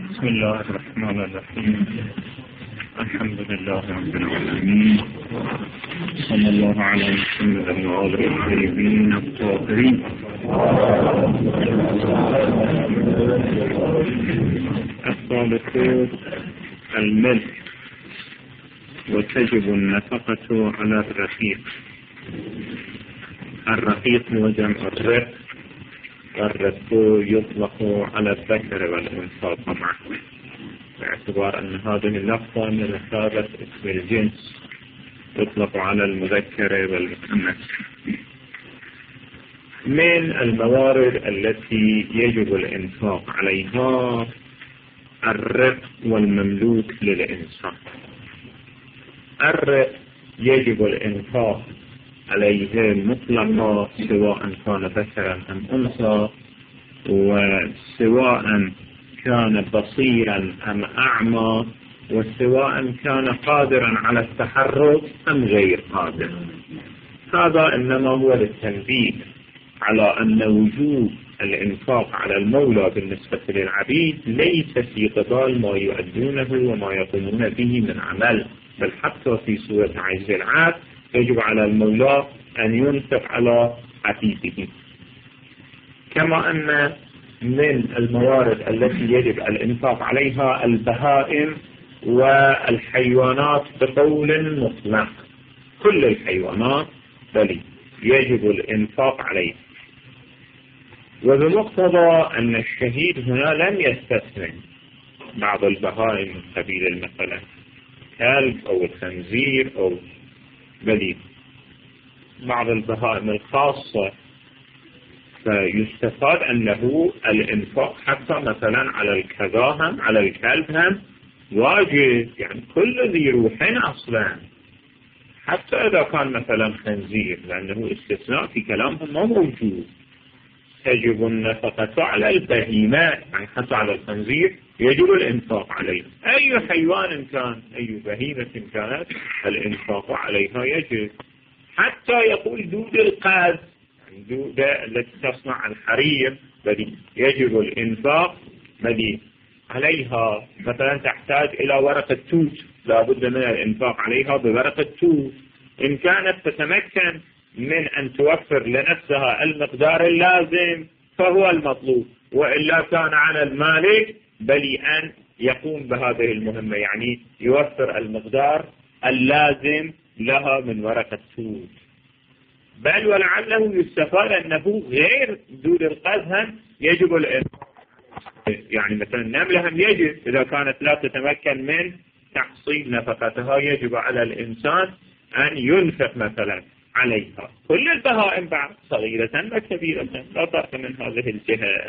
بسم الله الرحمن الرحيم. الحمد لله رب العالمين، صلى الله على محمد وآله الطيبين الطاهرين. الثالث الملك، وتجب النفقة على الرقيق. الرقيق هو جمع الرق، والرق يطلق على الذكر والأنثى طبعا، باعتبار أن هذه اللفظة من مثابة اسم الجنس، يطلق على المذكر والمؤنث. من الموارد التي يجب الإنفاق عليها الرق والمملوك للإنسان. الرق يجب الإنفاق عليه مطلقا، سواء كان ذكرا أم أنثى، وسواء كان بصيرا أم أعمى، وسواء كان قادرا على التحرك أم غير قادر. هذا إنما هو للتنبيه على أن وجوب الإنفاق على المولى بالنسبة للعبيد ليس في قبال ما يؤدونه وما يقومون به من عمل، بل حتى في سورة عجز العبد يجب على المولى أن ينفق على عبيده. كما أن من الموارد التي يجب الإنفاق عليها البهائم والحيوانات بقول مطلق، كل الحيوانات بل يجب الإنفاق عليها. وبمقتضى أن الشهيد هنا لم يستثني بعض البهائم من قبيل مثلا كلب أو الخنزير أو بل بعض البهائم الخاصة، فيستفاد أنه الإنفاق حتى مثلا على الكذا على الكلب هم واجب، يعني كل ذي روحين أصلا، حتى إذا كان مثلا خنزير، لأنه استثناء في كلامهم ما موجود. تجب النفقة على البهيمة، يعني حتى على الخنزير يجب الإنفاق عليه. أي حيوان كان، أي بهيمة كانت، الإنفاق عليها يجب. حتى يقول دود القاز، دودة التي تصنع الحرير، بل يجب الإنفاق بل عليها. مثلا تحتاج إلى ورقة توت، لا بد من الإنفاق عليها بورقة توت. إن كانت تتمكن من أن توفر لنفسها المقدار اللازم فهو المطلوب، وإلا كان على المالك بل أن يقوم بهذه المهمة، يعني يوفر المقدار اللازم لها من ورقة توت. بل ولعله يستفاد أنه غير دود القزهم يجب الإنفاق، يعني مثلا النملة هم يجب إذا كانت لا تتمكن من تحصيل نفقتها، يجب على الإنسان أن ينفق مثلا عليها. كل البهائم بعد صغيرة وكبيرة لا فرق من هذه الجهة.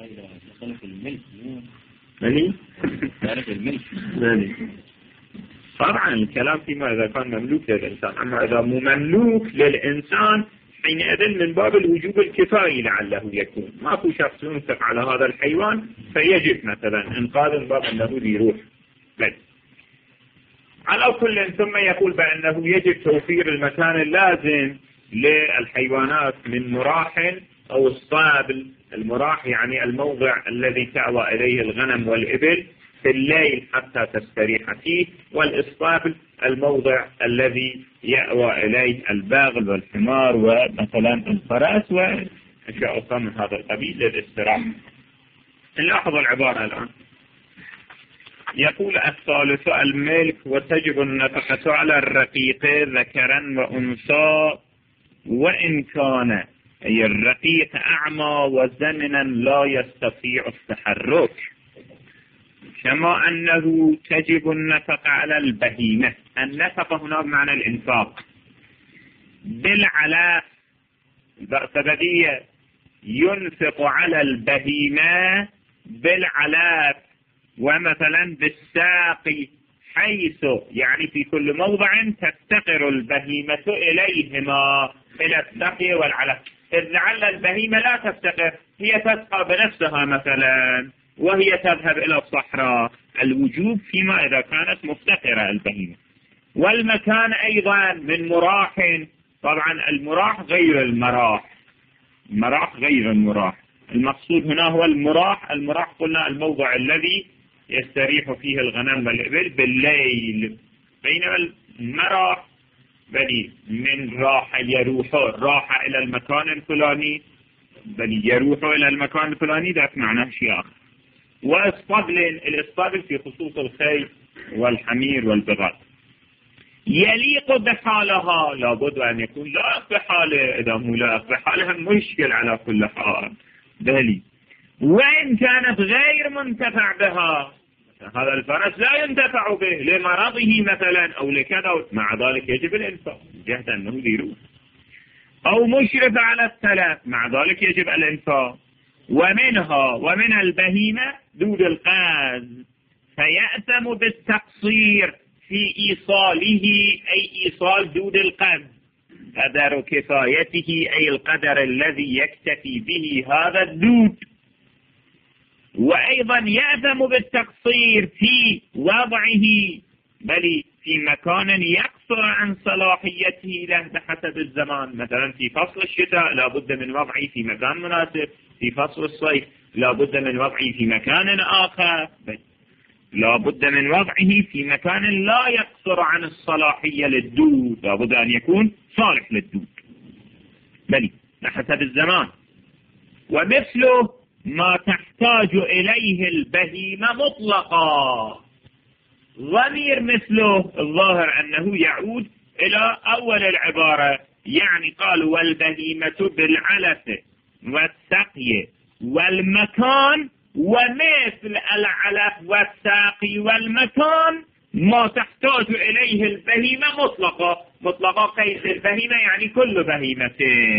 طبعا الكلام فيما إذا كان مملوك للإنسان، أما إذا مو مملوك للإنسان حينئذ من باب الوجوب الكفائي لعله يكون. ما في شخص ينفق على هذا الحيوان فيجب مثلا إنقاذ من باب أنه ذي روح. بل على كل ثم يقول بأنه يجب توفير المكان اللازم للحيوانات من مراح أو الصابل. المراح يعني الموضع الذي تأوى إليه الغنم والإبل في الليل حتى تستريح فيه، والإصطابل الموضع الذي يأوى إليه الباغل والحمار ومثلا الفرس وأشياء أخرى من هذا القبيل للاستراحة. نلاحظ العبارة الآن. يقول الثالث الملك، وتجب النفقة على الرقيق ذكرا وأنثى، وإن كان أي الرقيق أعمى وزمنا لا يستطيع التحرك، كما أنه تجب النفقة على البهيمة. النفقة هنا بمعنى الإنفاق بالعلاء سببية، ينفق على البهيمة بالعلاء، ومثلا بالساقي، حيث يعني في كل موضع تفتقر البهيمة إليهما، إلى السقي والعلاء. إذ لعل البهيمة لا تفتقر، هي تسقى بنفسها مثلا وهي تذهب إلى الصحراء. الوجوب فيما إذا كانت مفتقرة البهيمة. والمكان أيضا من مراح، طبعا المراح غير المراح، المراح غير المراح. المقصود هنا هو المراح. المراح قلنا الموضع الذي يستريح فيه الغنم والإبل بالليل، بينما المرأة بل من راح إلى المكان الفلاني، بل يروح إلى المكان الفلاني، ذاك معناه شيء آخر. الإسطبل في خصوص الخيل والحمير والبغال يليق بحالها، لابد أن يكون لائق بحاله، إذا مو لائق بحالها مشكل على كل حال. بلي وإن كانت غير منتفع بها، هذا الفرس لا ينتفع به لمرضه مثلا أو لكذا، مع ذلك يجب الإنفاق جهة أنه يروح، أو مشرف على التلف، مع ذلك يجب الإنفاق. ومن البهيمة دود القاز، فيأثم بالتقصير في إيصاله، أي إيصال دود القاز، قدر كفايته أي القدر الذي يكتفي به هذا الدود. وأيضا يأثم بالتقصير في وضعه، بل في مكان يقصر عن صلاحيته له بحسب الزمان، مثلا في فصل الشتاء لا بد من وضعه في مكان مناسب، في فصل الصيف لا بد من وضعه في مكان آخر، لا بد من وضعه في مكان لا يقصر عن الصلاحية للدود، لا بد أن يكون صالح للدود بل بحسب الزمان. ومثله ما تحتاج إليه البهيمة مطلقا، ضمير مثله الظاهر أنه يعود إلى أول العبارة، يعني قال والبهيمة بالعلف والسقي والمكان، ومثل العلف والساقي والمكان ما تحتاج إليه البهيمة مطلقا قيد البهيمة يعني كل بهيمة،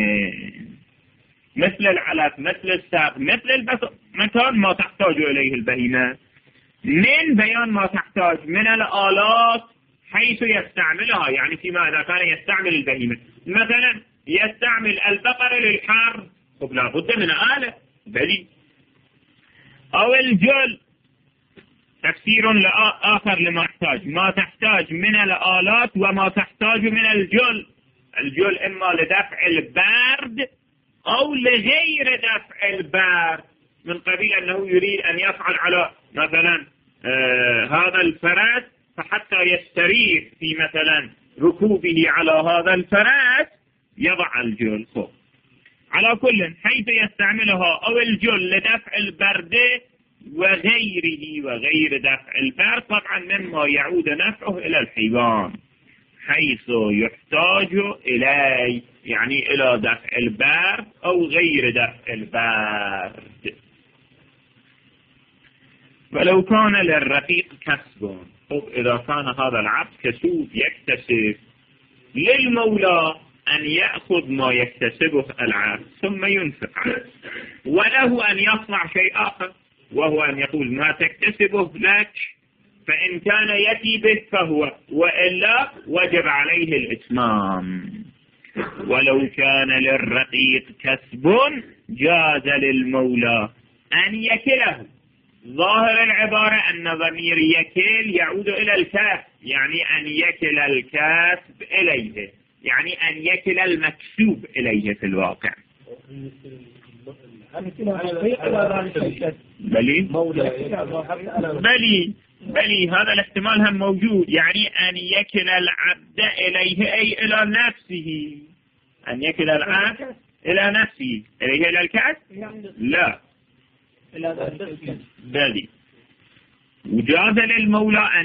مثل العلف مثل الساق مثل المكان ما تحتاج إليه البهيمة. من بيان ما تحتاج من الآلات حيث يستعملها، يعني فيما إذا كان يستعمل البهيمة، مثلا يستعمل البقر للحر، طب لا بد من آلة بلي، أو الجل، تفسير آخر لما تحتاج، ما تحتاج من الآلات وما تحتاج من الجل. الجل إما لدفع البرد أو لغير دفع البرد، من قبيل أنه يريد أن يفعل على مثلا هذا الفرس فحتى يستريح في مثلا ركوبه على هذا الفرس يضع الجل فوق. على كل حيث يستعملها أو الجل لدفع البرد وغير دفع البرد، طبعا مما يعود نفعه إلى الحيوان، حيث يحتاج إليه يعني إلى دفع البرد أو غير دفع البرد. ولو كان للرقيق كسب، إذا كان هذا العبد كسوب يكتسب، للمولى أن يأخذ ما يكتسبه العبد ثم ينفق عنه، وله أن يصنع شيء آخر، وهو أن يقول ما تكتسبه لك، فإن كان يأتي به فهو، وإلا وجب عليه الإتمام. ولو كان للرقيق كسب جاز للمولى أن يكله. ظاهر العبارة أن ضمير يكل يعود إلى الكسب، يعني أن يكل الكسب إليه، يعني أن يكل المكسوب إليه في الواقع. بلي هذا الاحتمال هم موجود، يعني أن يكل العبد إليه أي إلى نفسه، أن يكل العبد إلى نفسه، إليه إلى الكسب لا بلي. وجاز للمولى أن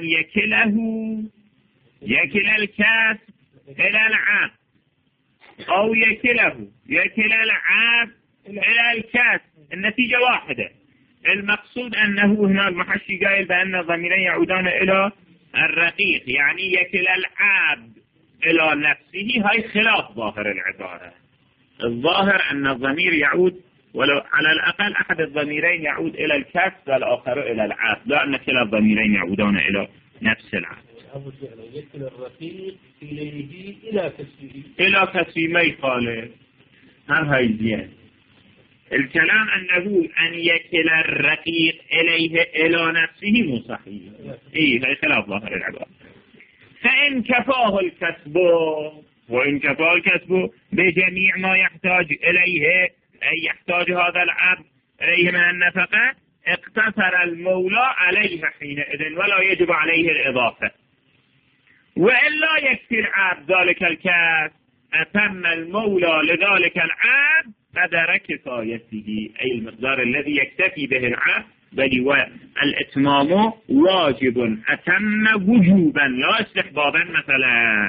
يكل الكسب إلى العبد، أو يكل العبد إلى الكسب، النتيجة واحدة. المقصود أنه هنا المحشي قائل بأن الضميرين يعودان إلى الرقيق، يعني يكل العبد إلى نفسه، هاي خلاف ظاهر العبارة. الظاهر أن الضمير يعود ولو على الأقل أحد الضميرين يعود إلى الكسب والآخر إلى العبد، لا أن كلا الضميرين يعودان إلى نفس العبد. يكل الرقيق إليه إلى كسبه، إلى كسبه ما يخالف، هم هاي زين. الكلام أنه أن يكل الرقيق إليه إلى نفسه مو صحيح، هاي خلاف ظاهر العبارة. فإن كفاه الكسب، وإن كفاه الكسب بجميع ما يحتاج إليه، أي يحتاج هذا العبد إليه من النفقة، اقتصر المولى عليها حينئذ ولا يجب عليه الإضافة. وإلا يكفي العبد ذلك الكسب، أتم المولى لذلك العبد قدر كفايته، أي المقدار الذي يكتفي به العبد، بل والإتمام واجب أتم وجوبا لا استحبابا مثلا.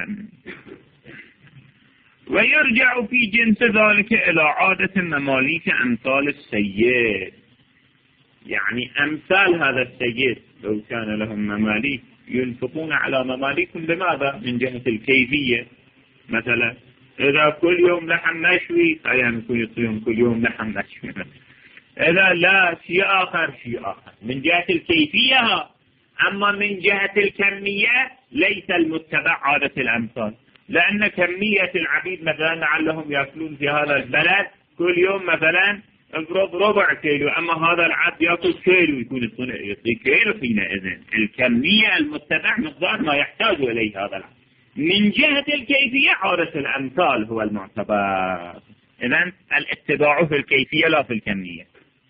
ويرجع في جنس ذلك إلى عادة مماليك أمثال السيد، يعني أمثال هذا السيد لو كان لهم مماليك ينفقون على مماليكهم بماذا؟ من جهة الكيفية، مثلا إذا كل يوم لحم مشوي أيام يكون يطيهم كل يوم لحم مشوي، إذا لا شيء آخر من جهة الكيفية. أما من جهة الكمية ليس المتبع عادة الأمثال، لأن كمية العبيد مثلا لعلهم يأكلون في هذا البلد كل يوم مثلا افرض ربع كيلو، أما هذا العبد يأكل كيلو يكون يعطي كيلو. حينئذ الكمية المتبع مقدار ما يحتاج إليه هذا العبد. من جهة الكيفية عادة الأمثال هو المعتبر. إذن الاتباع في الكيفية لا في الكمية.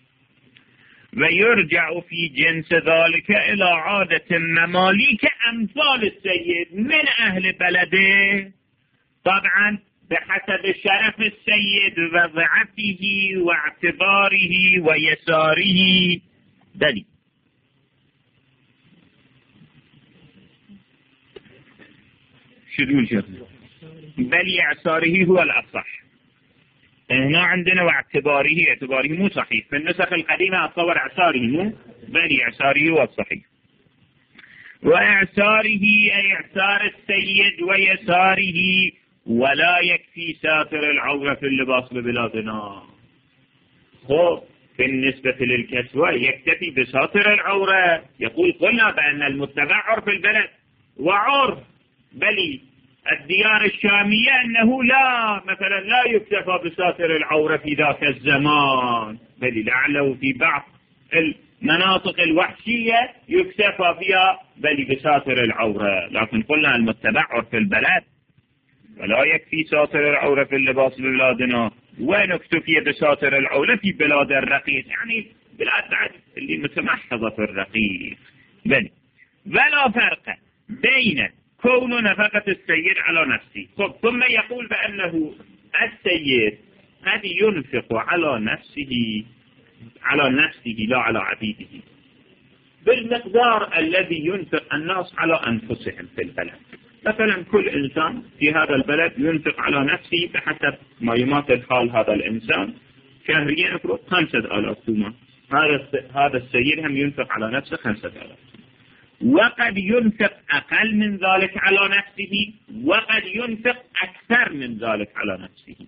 ويرجع في جنس ذلك إلى عادة مماليك أمثال السيد من أهل بلده، طبعا بحسب شرف السيد وضعفه واعتباره ويساره. دليل شو شيخ؟ بل يعساره هو الأصح. هنا عندنا واعتباره، اعتباره مو صحيح في النسخ القديمة، أتصور اعساره مو، بل يعساره هو الصحيح. وإعساره أي إعسار السيد ويساره، ولا يكفي ساتر العورة في اللباس ببلادنا. خب بالنسبة للكسوة يكتفي بساتر العورة. يقول قلنا بأن المتبع عرف البلد وعرف بل الديار الشامية أنه لا مثلا لا يكتفى بساتر العورة في ذاك الزمان، بل لعله في بعض المناطق الوحشية يكتفى فيها بل بساتر العورة. لكن قلنا المتبع عرف البلد ولا يكفي ساتر العورة في اللباس ببلادنا، ونكتفي بساتر العورة في بلاد الرقيق، يعني بلاد بعد اللي متمحضة في الرقيق. بل ولا فرق بين كون نفقة السيد على نفسه. ثم يقول بأنه السيد قد ينفق على نفسه لا على عبيده بالمقدار الذي ينفق الناس على أنفسهم في البلد. مثلا كل إنسان في هذا البلد ينفق على نفسه بحسب ما يماثل حال هذا الإنسان شهريا افرض 5000 تومان، هذا السيد هم ينفق على نفسه 5000. وقد ينفق أقل من ذلك على نفسه، وقد ينفق أكثر من ذلك على نفسه.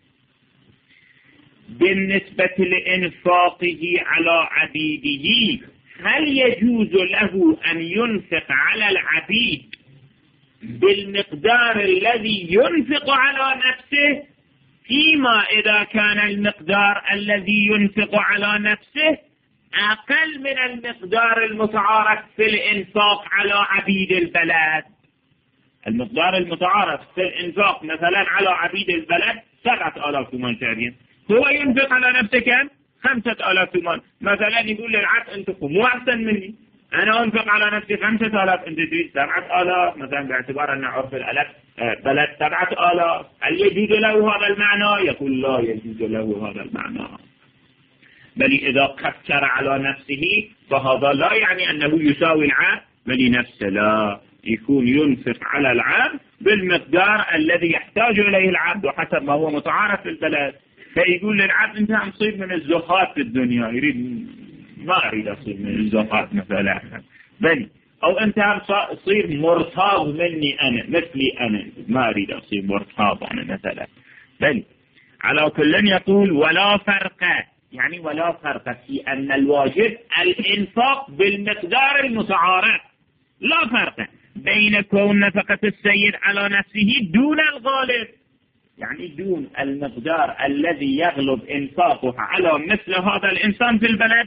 بالنسبة لإنفاقه على عبيده، هل يجوز له أن ينفق على العبيد بالمقدار الذي ينفق على نفسه، فيما إذا كان المقدار الذي ينفق على نفسه أقل من المقدار المتعارف في الإنفاق على عبيد البلد؟ المقدار المتعارف في الإنفاق مثلا على عبيد البلد 7000 تومان شهريا، هو ينفق على نفسه كم؟ 5000 تومان. مثلا يقول للعبد انتقوا مو أحسن مني، أنا أنفق على نفسي 5000 أنت تريد 7000 مثلا، باعتبار أن عرف الألف بلد 7000. هل يجوز له هذا المعنى؟ يقول لا يجوز له هذا المعنى، بل إذا قصر على نفسه فهذا لا يعني أنه يساوي العبد بل نفسه، لا، يكون ينفق على العبد بالمقدار الذي يحتاج إليه العبد وحسب ما هو متعارف في البلد. فيقول للعبد أنت هم صير من الزخات في الدنيا، يريد ما أريد أصير من الزخات مثلا، بل أو أنت هم صير مرتاض مني أنا مثلي أنا، ما أريد أصير مرتاض أنا مثلا. بل على كل يقول ولا فرق، يعني ولا فرق في أن الواجب الإنفاق بالمقدار المتعارف، لا فرق بين كون نفقة السيد على نفسه دون الغالب، يعني دون المقدار الذي يغلب إنفاقه على مثل هذا الإنسان في البلد،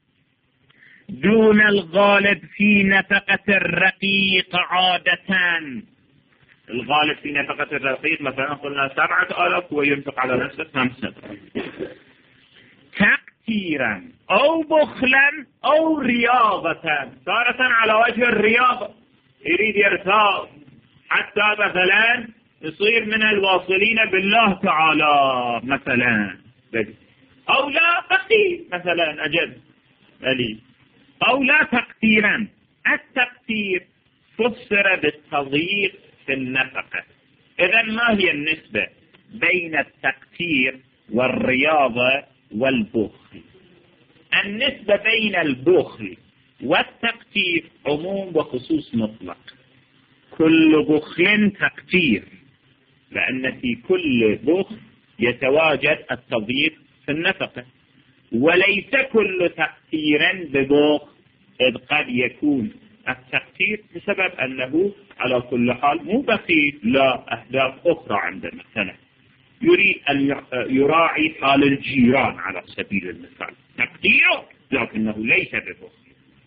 دون الغالب في نفقة الرقيق عادة. الغالب في نفقة الرقيق مثلا قلنا 7000 وينفق على نفسه 5000. تقتيرا أو بخلا أو رياضة. تارة على وجه الرياضة، يريد يرتاض حتى مثلا يصير من الواصلين بالله تعالى مثلا، أو لا تقتير مثلا أجل أو لا تقتيرا. التقتير فسر بالتضييق في النفقة. إذا ما هي النسبة بين التقتير والرياضة والبخل؟ النسبة بين البخل والتقتير عموم وخصوص مطلق. كل بخل تقتير، لأن في كل بخل يتواجد التضييق في النفقة، وليس كل تقتير ببخل، إذ قد يكون التقتير بسبب أنه على كل حال مو بخيل، لا أهداف أخرى عنده، مثلا يريد أن يراعي حال الجيران على سبيل المثال، تقتيره لكنه ليس ببخل.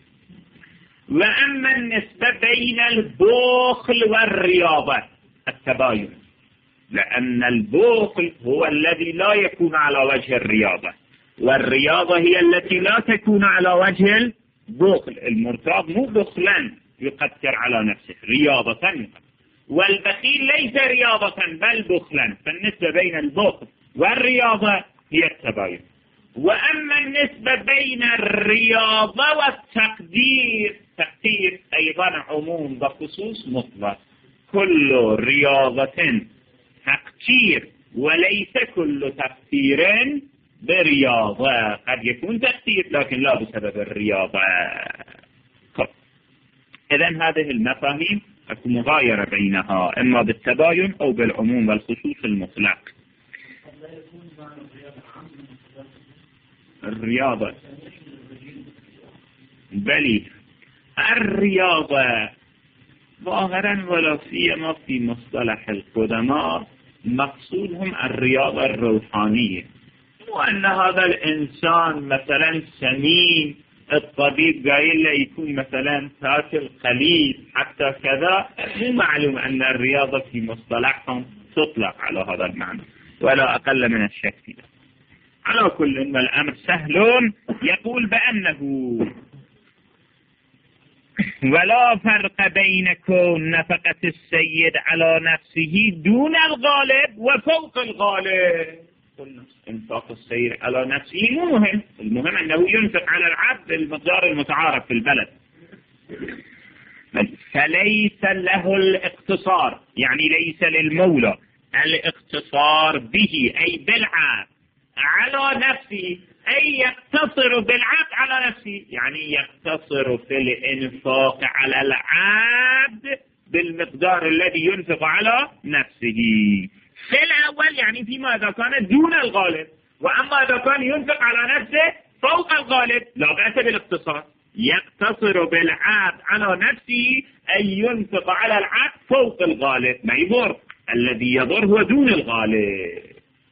وأما النسبة بين البخل والرياضة التباين، لأن البخل هو الذي لا يكون على وجه الرياضة، والرياضة هي التي لا تكون على وجه البخل. المرتاض مو بخلا يقتر على نفسه، رياضة يقتر. والبخيل ليس رياضة بل بخلا، فالنسبة بين البخل والرياضة هي التباين. وأما النسبة بين الرياضة والتقدير، تقدير أيضا عموم بخصوص مطلق. كل رياضة تقدير وليس كل تقدير برياضة. قد يكون تقدير لكن لا بسبب الرياضة. إذن هذه المفاهيم تكون مغايرة بينها، إما بالتباين أو بالعموم والخصوص المطلق. الرياضة بلي الرياضة ظاهرا ولا سيما في مصطلح القدماء مقصودهم الرياضة الروحانية، وأن هذا الإنسان مثلا سمين، الطبيب قايل له يكون مثلا تاكل قليل حتى كذا. مو معلوم أن الرياضة في مصطلحهم تطلق على هذا المعنى ولا أقل من الشك فيه. على كل إن الأمر سهل. يقول بأنه ولا فرق بين كون نفقة السيد على نفسه دون الغالب وفوق الغالب. قلنا انفاق السيد على نفسه مو مهم، المهم أنه ينفق على العبد المقدار المتعارف في البلد، فليس له الاقتصار، يعني ليس للمولى الاقتصار به أي بالعبد على نفسه، أي يقتصر بالعبد على نفسه، يعني يقتصر في الإنفاق على العبد بالمقدار الذي ينفق على نفسه في الأول، يعني فيما إذا كان دون الغالب. وأما إذا كان ينفق على نفسه فوق الغالب لا بأس بالاقتصار، يقتصر بالعبد على نفسه أي ينفق على العبد فوق الغالب، ما يضر. الذي يضر هو دون الغالب.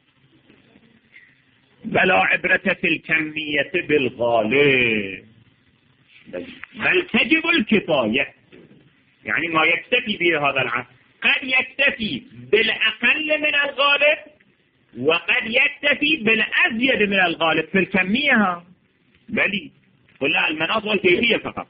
بلا عبرة في الكمية بالغالب، بل تجب الكفاية، يعني ما يكتفي به هذا العبد. قد يكتفي بالأقل من الغالب وقد يكتفي بالأزيد من الغالب في الكمية. بل كلها المناط والكيفية فقط.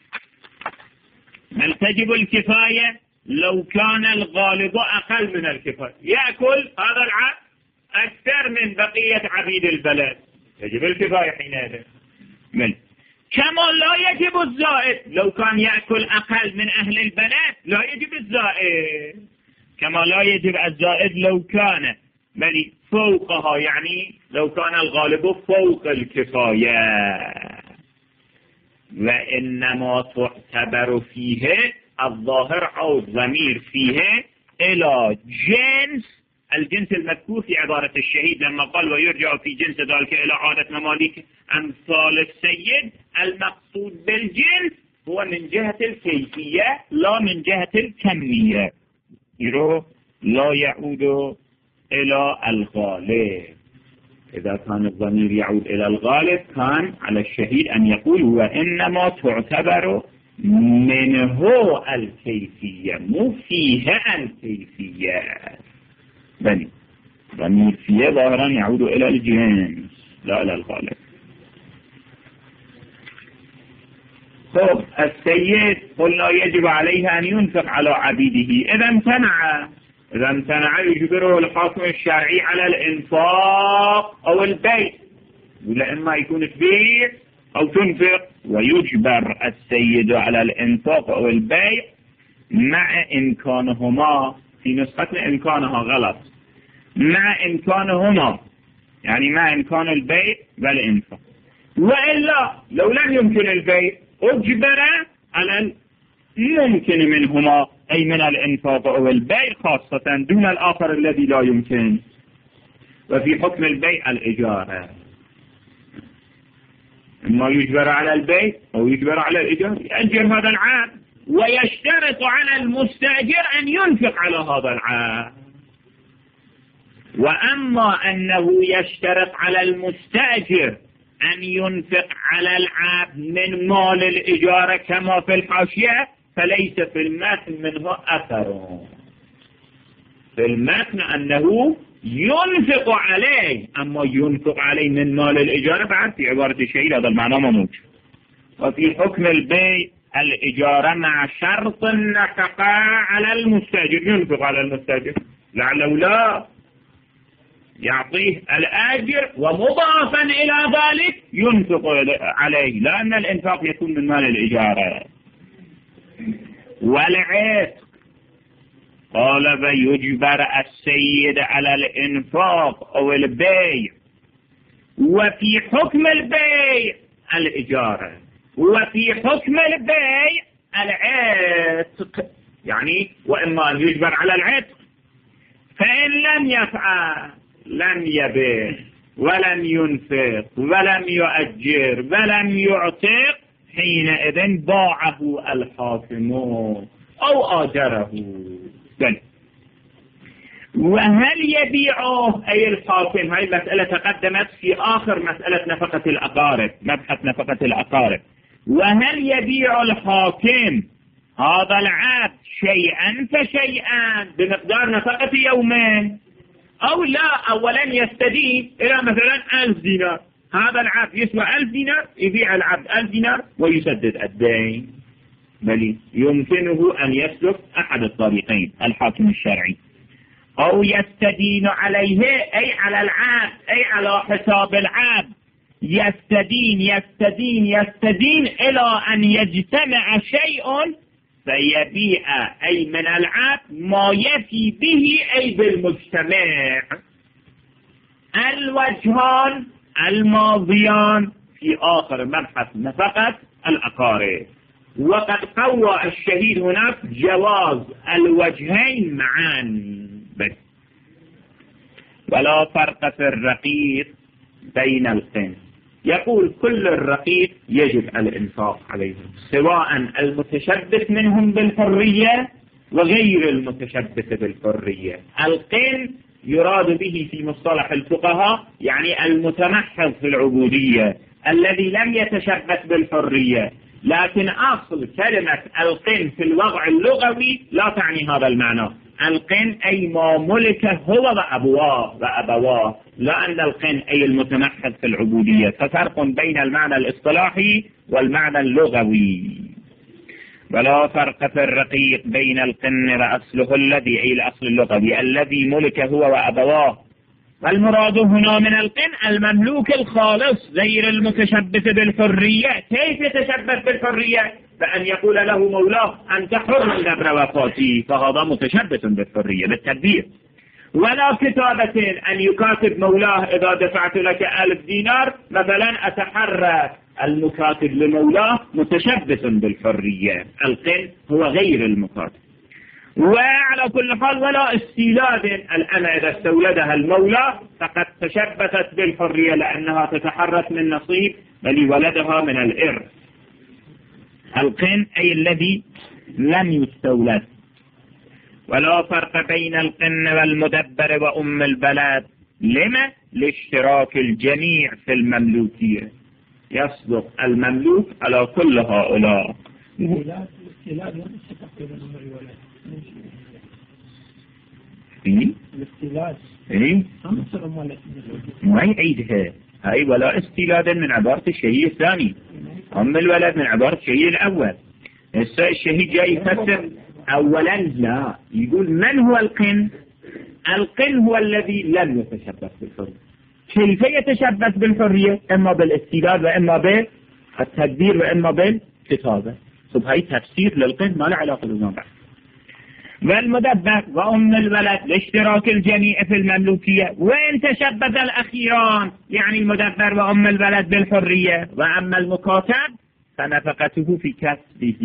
بل تجب الكفاية لو كان الغالب أقل من الكفاية، يأكل هذا العبد أكثر من بقية عبيد البلد، يجب الكفاية حينئذ. كما لا يجب الزائد لو كان يأكل أقل من أهل البلد، لا يجب الزائد. كما لا يجب الزائد لو كان بل فوقها، يعني لو كان الغالب فوق الكفاية. وإنما تعتبر فيه الظاهر أو الضمير فيه إلى جنس الجنس المذكور في عبارة الشهيد لما قال ويرجع في جنس ذلك إلى عادة مماليك أمثال السيد. المقصود بالجنس هو من جهة الكيفية لا من جهة الكمية، لا يعود إلى الغالب. إذا كان الضمير يعود إلى الغالب كان على الشهيد أن يقول وإنما تعتبر منه الكيفية مو فيها الكيفية. بل ضمير فيه ظاهرا يعود إلى الجنس لا إلى الغالب. طب السيد قلنا يجب عليه أن ينفق على عبيده، إذا امتنع يجبره الحاكم الشرعي على الإنفاق أو البيع، ولا إما يكون تبيع أو تنفق. ويجبر السيد على الإنفاق أو البيع مع إمكانهما، في نسختنا إمكانها غلط، مع إمكانهما، يعني مع إمكان البيع والإنفاق. وإلا لو لم يمكن البيع أجبر على الممكن منهما، أي من الإنفاق أو البيع خاصة، دون الآخر الذي لا يمكن. وفي حكم البيع الإجارة، إما يجبر على البيع أو يجبر على الإجارة، يأجر هذا العام ويشترط على المستأجر أن ينفق على هذا العام. وأما أنه يشترط على المستأجر أن ينفق على العبد من مال الإجارة كما في الحاشية، فليس في المتن منه أثر. في المتن أنه ينفق عليه، أما ينفق عليه من مال الإجارة بعد في عبارة الشهيد هذا المعنى موجود. وفي حكم البيع الإجارة مع شرط النفقة على المستأجر، ينفق على المستأجر لعله لا يعطيه الأجر، ومضافا إلى ذلك ينفق عليه، لأن الإنفاق يكون من مال الإجارة. والعتق قال فيجبر السيد على الإنفاق أو البيع. وفي حكم البيع الإجارة، وفي حكم البيع العتق، يعني وإما أن يجبر على العتق، فإن لم يفعل لم يبيع ولم ينفق ولم يؤجر ولم يعتق، حينئذ باعه الحاكم أو آجره. وهل يبيعه أي الحاكم؟ هذه المسألة تقدمت في آخر مسألة نفقة الأقارب، مبحث نفقة الأقارب. وهل يبيع الحاكم هذا العبد شيئا فشيئا بمقدار نفقة يومين، أو لا أولا يستدين إلى مثلا 1000 دينار، هذا العبد يسوى 1000 دينار، يبيع العبد 1000 دينار ويسدد الدين. بل يمكنه أن يسلك أحد الطريقين الحاكم الشرعي، أو يستدين عليه أي على العبد، أي على حساب العبد، يستدين يستدين يستدين إلى أن يجتمع شيء فيبيع أي من العبد ما يفي به أي بالمجتمع. الوجهان الماضيان في آخر مبحث نفقة الأقارب. وقد قوى الشهيد هناك جواز الوجهين معا، بس ولا فرق في الرقيق بين القن. يقول كل الرقيق يجب الإنفاق عليهم، سواء المتشبث منهم بالحرية وغير المتشبث بالحرية. القن يراد به في مصطلح الفقهاء يعني المتمحض في العبودية الذي لم يتشبث بالحرية، لكن أصل كلمة القن في الوضع اللغوي لا تعني هذا المعنى. القن أي ما ملكه هو وأبواه، لأن القن أي المتمحض في العبودية. ففرق بين المعنى الاصطلاحي والمعنى اللغوي. ولا فرق في الرقيق بين القن وأصله الذي أي الأصل اللغوي الذي ملكه هو وأبواه. والمراد هنا من القن المملوك الخالص غير المتشبث بالحرية. كيف يتشبث بالحرية؟ بأن يقول له مولاه أنت حر قبل وفاتي، فهذا متشبث بالحرية بالتدبير. ولا كتابة أن يكاتب مولاه إذا دفعت لك 1000 دينار مثلا أتحرى المكاتب لمولاه متشبث بالحرية. القن هو غير المكاتب. وعلى كل حال ولا استيلاد الأمة إذا استولدها المولى فقد تشبثت بالحرية لأنها تتحرك من نصيب بل ولدها من الإرث. القن أي الذي لم يستولد. ولا فرق بين القن والمدبر وأم البلد. لما؟ لاشتراك الجميع في المملوكية، يصدق المملوك على كل هؤلاء. الاستيلاد ما يعيدها هاي ولا استيلادا من عبارة الشيء الثاني. أم الولد من عبارة الشهيد الأول. الشهيد جاي يفسر أولا لا، يقول من هو القن؟ القن هو الذي لم يتشبث بالحرية. كيف يتشبث بالحرية؟ إما بالاستيلاد وإما بالتدبير وإما بالكتابة. طب هاي تفسير للقن ما له علاقة بالنوع. والمدبر وأم الولد لاشتراك الجميع في المملوكية، وإن تشبث الأخيران يعني المدبر وأم الولد بالحرية. وأما المكاتب فنفقته في كسبه،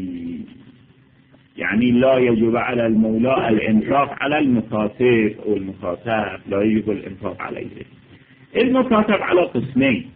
يعني لا يجب على المولى الإنفاق على المكاتب، أو المكاتب لا يجب الإنفاق عليه. المكاتب على قسمين،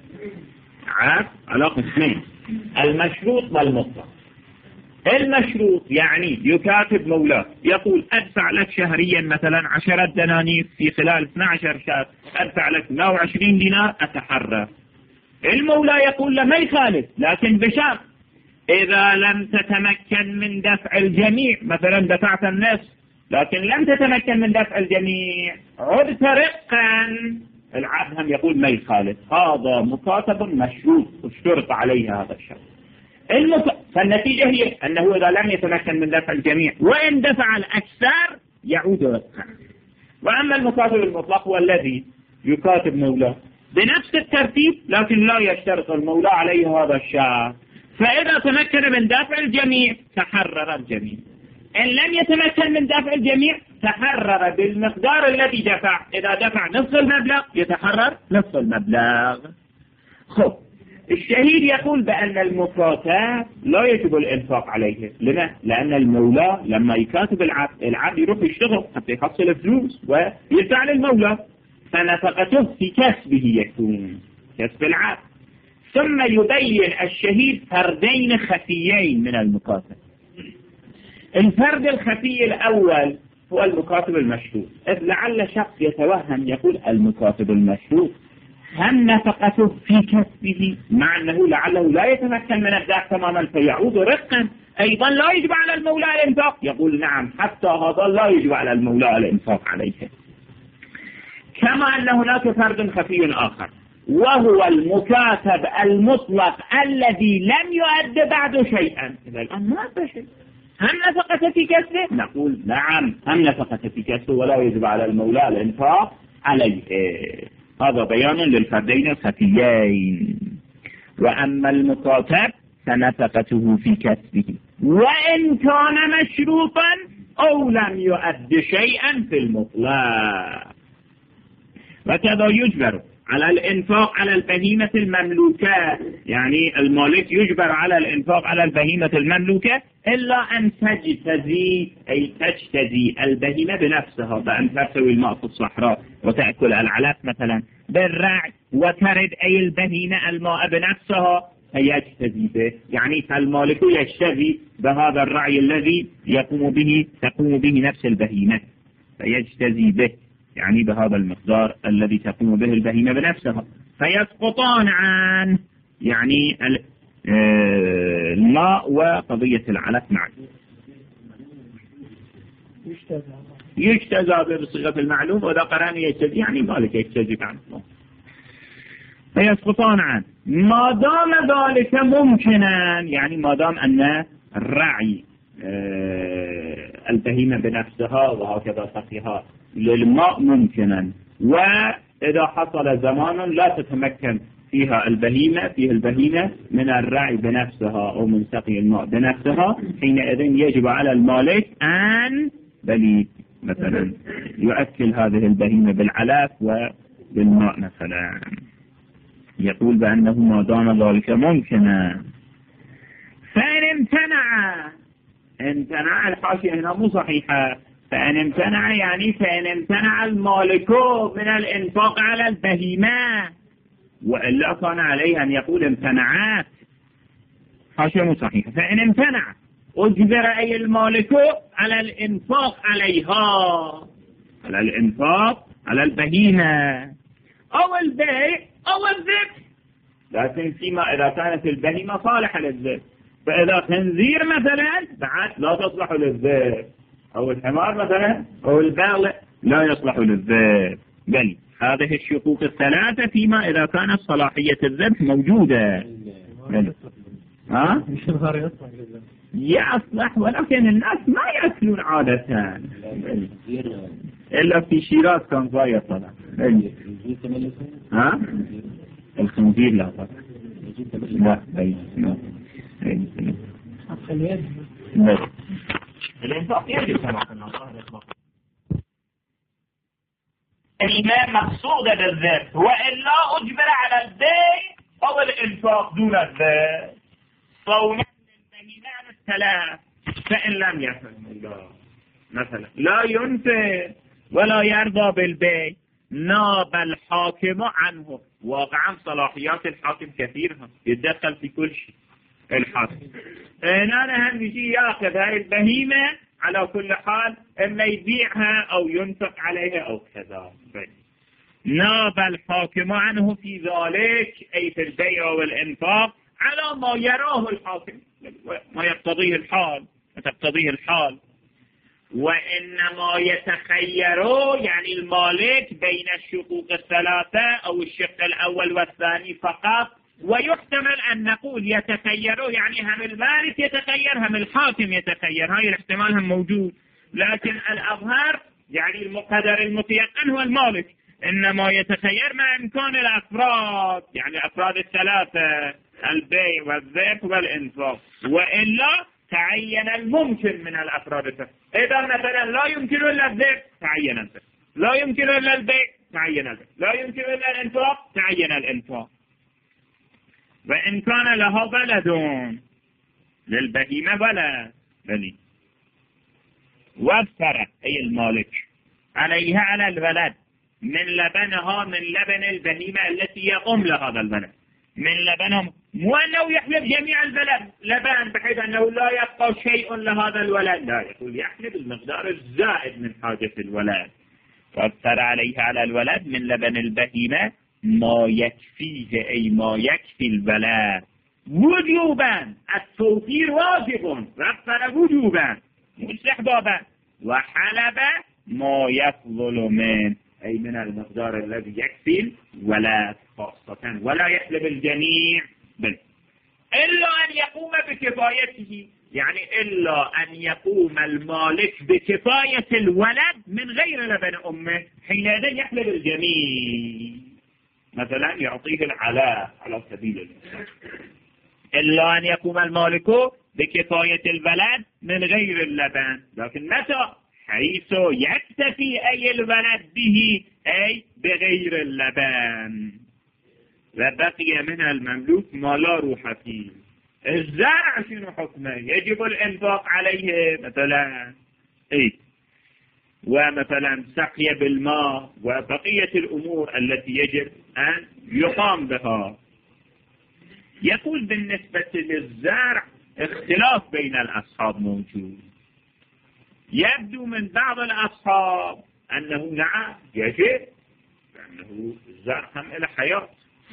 على قسمين، المشروط والمطلق. المشروط يعني يكاتب مولاه يقول أدفع لك شهريا مثلا 10 دنانير في خلال 12 شهر، أدفع لك 120 دينار أتحرر. المولى يقول له ما يخالف، لكن بشرط إذا لم تتمكن من دفع الجميع، مثلا دفعت النصف لكن لم تتمكن من دفع الجميع عدت رقا. العبد هم يقول ما يخالف، هذا مكاتب مشروط اشترط عليه هذا الشرط. فالنتيجة هي أنه إذا لم يتمكن من دفع الجميع وإن دفع الأكثر يعود رقا. وأما المكاتب المطلق هو الذي يكاتب مولاه بنفس الترتيب لكن لا يشترط المولى عليه هذا الشرط، فإذا تمكن من دفع الجميع تحرر الجميع، إن لم يتمكن من دفع الجميع تحرر بالمقدار الذي دفع. إذا دفع نصف المبلغ يتحرر نصف المبلغ. خب الشهيد يقول بأن المكاتب لا يجب الإنفاق عليه. لما؟ لأن المولى لما يكاتب العبد يروح يشتغل حتى يحصل فلوس ويدفع للمولى، فنفقته في كسبه يكون كسب العبد. ثم يبين الشهيد فردين خفيين من المكاتب. الفرد الخفي الأول هو المكاتب المشروط، إذ لعل شخص يتوهم يقول المكاتب المشروط هم نفقته في كسبه، مع أنه لعله لا يتمكن من الدفع تماما فيعود رقا، أيضا لا يجب على المولى الإنفاق. يقول نعم، حتى هذا لا يجب على المولى الإنفاق عليه. كما أن هناك فرد خفي آخر وهو المكاتب المطلق الذي لم يؤد بعد شيئا. إذا الآن ما أدى شيء، هم نفقة في كسبه؟ نقول نعم هم نفقة في كسبه ولا يجب على المولى الإنفاق عليه. هذا بيان للفردين الخفيين. وأما المكاتب فنفقته في كسبه وإن كان مشروطا أو لم يؤد شيئا في المطلق. وكذا يجبر على الإنفاق على البهيمة المملوكة، يعني المالك يجبر على الإنفاق على البهيمة المملوكة إلا أن تجتزي، أي تجتزي البهيمة بنفسها، بأن ترتوي الماء في الصحراء وتأكل العلف مثلا بالرعي، وترد أي البهيمة الماء بنفسها فيجتزي به، يعني فالمالك يجتزي بهذا الرعي الذي تقوم به نفس البهيمة، فيجتزي به يعني بهذا المقدار الذي تقوم به البهيمة بنفسها، فيسقطان عن يعني الماء وقضية العلف معا. يجتزى بصيغة المعلوم، وإذا قرأنا يجتزي يعني مالك يجتزي عنه، فيسقطان عن ما دام ذلك ممكنا، يعني ما دام أن الرعي البهيمة بنفسها وهكذا سقيها للماء ممكنا، وإذا حصل زمان لا تتمكن فيه البهيمة من الرعي بنفسها أو من سقي الماء بنفسها، حينئذ يجب على المالك أن بل مثلا يؤكل هذه البهيمة بالعلف وبالماء مثلا. يقول بأنه ما دام ذلك ممكنا. فإن امتنع الحاشية هنا مو صحيحة. فإن امتنع يعني فإن امتنع المالك من الإنفاق على البهيمة، وإلا كان عليه أن يقول امتنعت، حاشية مو صحيحة. فإن امتنع أجبر أي المالك على الإنفاق عليها، على الإنفاق على البهيمة أو البيع أو الذبح، لكن فيما إذا كانت البهيمة صالحة للذبح. فإذا خنزير مثلا بعد لا تصلح للذبح، أو الحمار مثلا أو البغل لا يصلح للذبح. بل هذه الشقوق الثلاثة فيما إذا كانت صلاحية الذبح موجودة. ها؟ يصلح، ولكن الناس ما يأكلون عادة إلا في شيراز كان ضايع طبعا. ها؟ الخنزير لا طبعا. لا لا الإنفاق يجب كما قلنا. الإمام مقصود بالذات، وإلا أجبر على البيع أو الإنفاق دون الذات. صوم البهيمة الثلاث، فإن لم يفعل الله مثلا لا ينفق ولا يرضى بالبيع ناب الحاكم عنه. واقعا صلاحيات الحاكم كثيرة، يتدخل في كل شيء الحاكم. أنا أهم شيء يأخذ هاي البهيمة على كل حال، إما يبيعها أو ينفق عليها أو كذا. ناب الحاكم عنه في ذلك، أي في البيع والإنفاق، على ما يراه الحاكم، ما يقتضيه الحال. وإنما يتخيروا يعني المالك بين الشقوق الثلاثة أو الشق الأول والثاني فقط. ويحتمل أن نقول يتخيروا يعني هم المالك يتخير هم الحاكم يتخير، هاي الاحتمال هم موجود. لكن الأظهر يعني المقدر المتيقن هو المالك، إنما يتخير مع إمكان الأفراد، يعني الأفراد الثلاثة، البيع والذبح والإنفاق. وإلا تعين الممكن من الأفراد الثلاثة. إذا مثلا لا يمكن إلا الذبح تعين الذبح، لا يمكن إلا البيع تعين البيع، لا يمكن إلا الإنفاق تعين الإنفاق. وإن كان لها بلد للبهيمة ولا بني وابترى أي المالك عليها على الولد من لبنها، من لبن البهيمة التي يقوم لهذا البلد، من لبنهم، وأنه يحلب جميع البلد لبن بحيث أنه لا يبقى شيء لهذا الولد، لا، يقول يحلب المقدار الزائد من حاجة الولد. فابترى عليها على الولد من لبن البهيمة ما يكفيه، أي ما يكفي البلد وجوبا. التوفير واجب، وابترى وجوبا مستحبابا. وحلب ما يفضل من، أي من المقدار الذي يكفي الولد خاصة، ولا يحلب الجميع بل إلا أن يقوم بكفايته، يعني إلا أن يقوم المالك بكفاية الولد من غير لبن أمه، حينئذ يحلب الجميع، مثلا يعطيه العلاء على سبيل المثال. إلا أن يقوم المالك بكفاية الولد من غير اللبن. لكن متى؟ حيث يكتفي أي الولد به، أي بغير اللبن. وبقي من المملوك ما لا روح فيه. الزرع شنو حكمه؟ يجب الإنفاق عليه مثلا، ومثلا سقي بالماء وبقية الأمور التي يجب أن يقام بها. يقول بالنسبة للزرع اختلاف بين الأصحاب موجود. يبدو من بعض الأصحاب أنه نعم يجب، لأنه الزرع هم إلى حياة،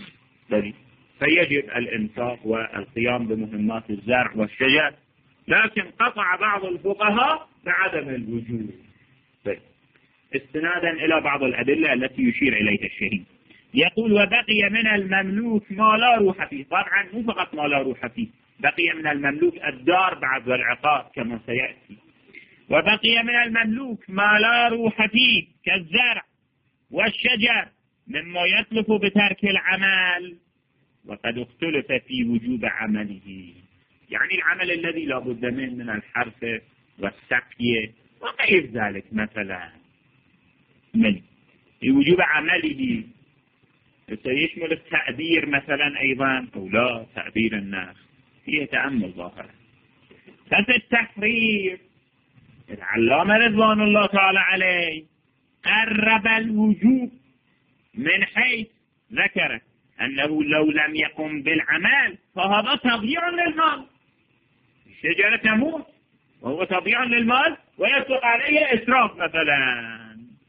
فيجب الإنفاق والقيام بمهمات الزرع والشجر. لكن قطع بعض الفقهاء بعدم الوجوب، استنادا إلى بعض الأدلة التي يشير إليها الشهيد. يقول وبقي من المملوك ما لا روح فيه. طبعا مو فقط ما لا روح فيه، بقي من المملوك الدار بعد والعقار كما سيأتي. وبقي من المملوك ما لا روح فيه كالزرع والشجر مما يتلف بترك العمل، وقد اختلف في وجوب عمله، يعني العمل الذي لا بد من الحرث والسقي وغير ذلك، مثلا من وجوب عمله سيشمل التأبير مثلا أيضا أو لا تأبير الناس، فيه تأمل ظاهر. ففي التحرير العلامة رضوان الله تعالى عليه قرب الوجوب من حيث ذكر أنه لو لم يقم بالعمل فهذا تضييع للمال، الشجرة تموت وهو تضييع للمال ويطلق عليه إسراف مثلا،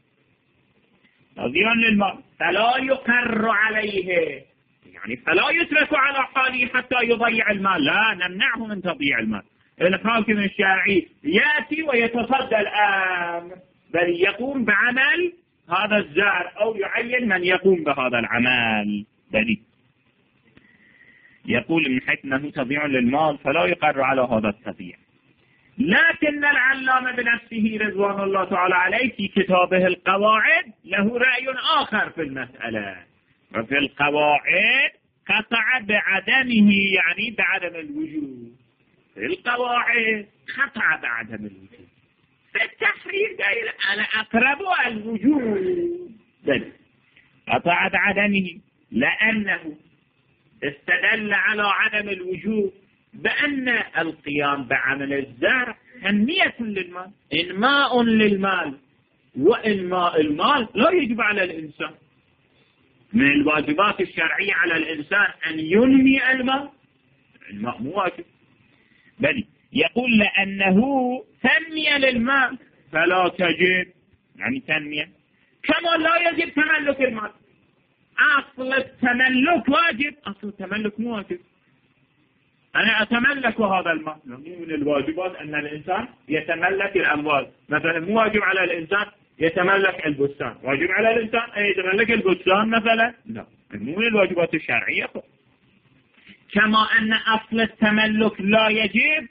تضييع للمال، فلا يقر عليه، يعني فلا يترك على حاله حتى يضيع المال، لا نمنعه من تضييع المال. الحاكم الشرعي يأتي ويتصدى الآن، بل يقوم بعمل هذا الزرع أو يعين من يقوم بهذا العمل. يقول من حيث أنه تضييع للمال فلا يقر على هذا التضييع. لكن العلامة بنفسه رضوان الله تعالى عليه في كتابه القواعد له رأي آخر في المسألة. وفي القواعد قطع بعدمه، يعني بعدم الوجود. في القواعد قطع بعدم الوجود. في التحرير قال أنا أقرب الوجود، بل قطع بعدمه لأنه استدل على عدم الوجود بأن القيام بعمل الزرع تنمية للمال، إنماء للمال، وإنماء المال لا يجب على الإنسان. من الواجبات الشرعية على الإنسان أن ينمي المال، الماء مو واجب، بل يقول لأنه تنمية للمال فلا تجب، يعني تنمية، كما لا يجب تملك المال. أصل التملك واجب، أصل التملك مو واجب. أنا أتملك هذا المال، من الواجبات أن الإنسان يتملك الأموال. مثلا مو واجب على الإنسان يتملك البستان، واجب على الإنسان أن يتملك البستان مثلا؟ لا، مو من الواجبات الشرعية. كما أن أصل التملك لا يجب،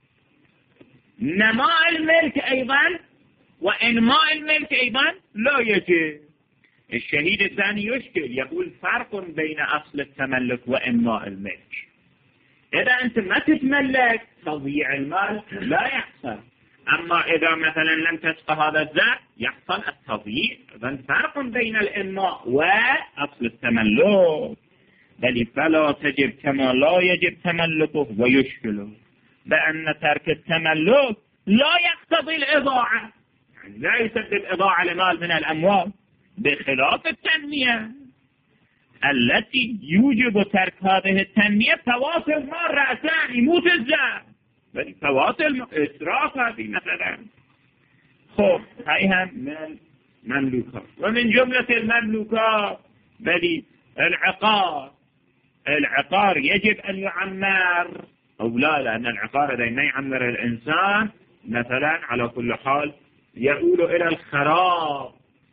نماء الملك أيضا وإنماء الملك أيضا لا يجب. الشهيد الثاني يشكل، يقول فرق بين أصل التملك وإنماء الملك. إذا أنت ما تتملك تضييع المال لا يحصل، أما إذا مثلا لم تسقى هذا الزرع يحصل التضييع. إذن فرق بين الإنماء وأصل التملك. بل فلا تجب كما لا يجب تملكه، ويشكله بأن ترك التملك لا يقتضي الإضاعة، يعني لا يسبب إضاعة لمال من الأموال، بخلاف التنمية التي يوجب ترك هذه التنمية فوات المال رأسان، يموت الزرع، بل فوات إسراف هذه مثلا. خب هاي هم من المملوكات. ومن جملة المملوكات بل العقار يجب أن يعمر أو لا، لأن العقار إذا ما يعمر الإنسان مثلا على كل حال يؤول إلى الخراب.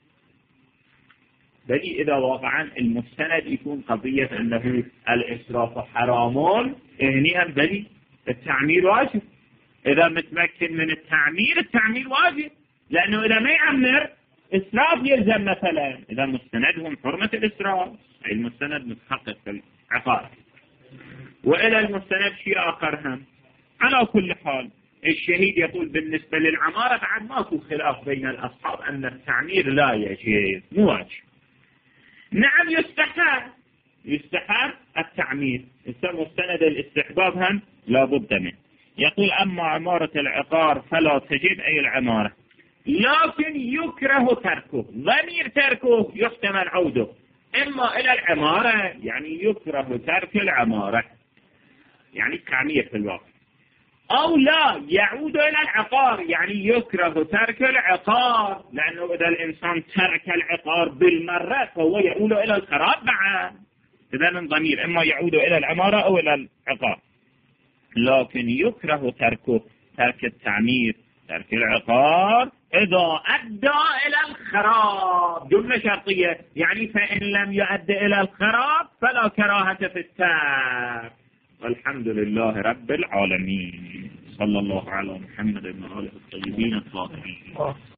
بل إذا واقعا المستند يكون قضية أنه الإسراف حرام، هنيئا بل التعمير واجب. إذا متمكن من التعمير واجب، لأنه إذا ما يعمر إسراف يلزم مثلا. إذا مستندهم حرمة الإسراف، أي المستند متحقق في العقار. وإلى المستند شيء آخر هم. على كل حال الشهيد يقول بالنسبة للعمارة بعد ماكو خلاف بين الأصحاب أن التعمير لا يجب، مو واجب. نعم يستحب التعمير، مستند الاستحباب هم لا بد منه. يقول أما عمارة العقار فلا تجب، أي العمارة، لكن يكره تركه. ضمير تركه يحتمل عوده إما إلى العمارة، يعني يكره ترك العمارة يعني التعمير في الواقع، أو لا يعود إلى العقار، يعني يكره ترك العقار، لأنه إذا الإنسان ترك العقار بالمرة فهو يعود إلى الخراب بعد. إذا الضمير إما يعود إلى العمارة أو إلى العقار، لكن يكره ترك التعمير، ترك العقار إذا أدى إلى الخراب. جملة شرطية، يعني فإن لم يؤدي إلى الخراب فلا كراهة في الترك. والحمد لله رب العالمين. صلى الله على محمد وعلى آله الطيبين الطاهرين.